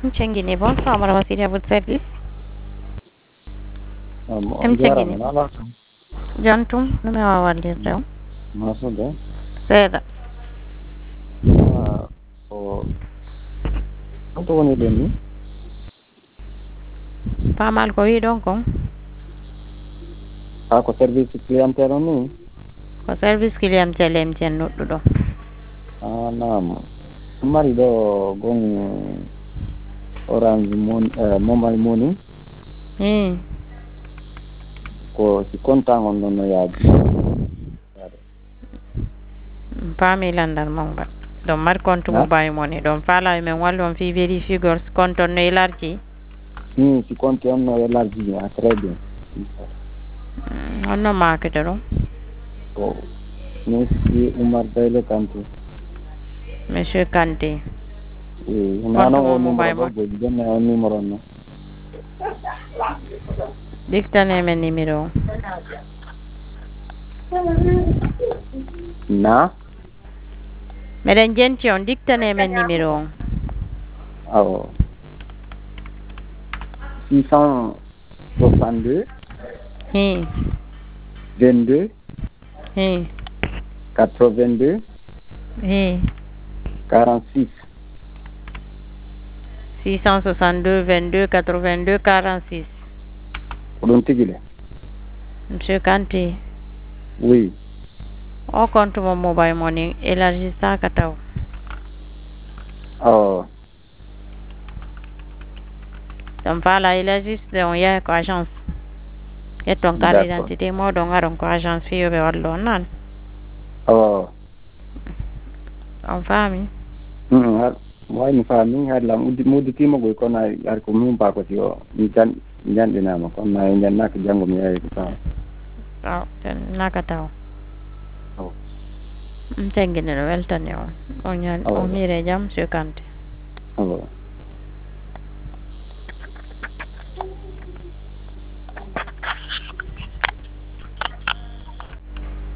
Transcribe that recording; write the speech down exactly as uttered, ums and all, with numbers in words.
Mcengini, bonsoir, madame Wassili, à votre service. Um, Mcengini, jarama ala kam jantum, no mi wawa wallirde on. masude Seeɗa. ah, ko holto woni ɗen ni Pamal ko wi ɗon kon ha ko service clientèle on ni ko service clientèle M T N nodduɗo. ah, nam mari ɗo gon orange mon eh, mobile money Hmm. ko si contant on ɗon no yaaji Paami landal mawgal. ɗon mari compte ha mobile money ɗon faalawi men wallu on fi vérifigol compte on no ilarji. ni si compte on no élargi ah, très bien Mm, honno makete ɗum ko monsieur Oumar Bayle Kanté monsieur Kanté. e compte nanon mo o numéro mobile ɗo mon goji jonne on numéro on no ɗiktane men numéro o. na meɗen jenti on ɗiktane men numéro on. awo six cent soixante-deux hi vingt-deux hi quatre-vingt-deux hi quarante-six six cent soixante-deux vingt-deux quatre-vingt-deux quarante-six. ko ɗon tigi le monsieur Kanté oui o compte mo mobile money élargissaka taw. awo ɗum faala élargissde on yaha ko agence ƴetton carte d' d'accord identité moɗon gaɗon ko agence fiyoɓe wallu on nane awo on faami. Mm, har waymi faami har lam uddi mi udditima goy kono ay ar ko min bakoti o mi jan mi janɗinama kono ay jannaka janggo mi yeeyi ko tawa aw naka taw awo tengguine ɗo weltani on on ñan awo on miire jaam monsieur Kanté. awo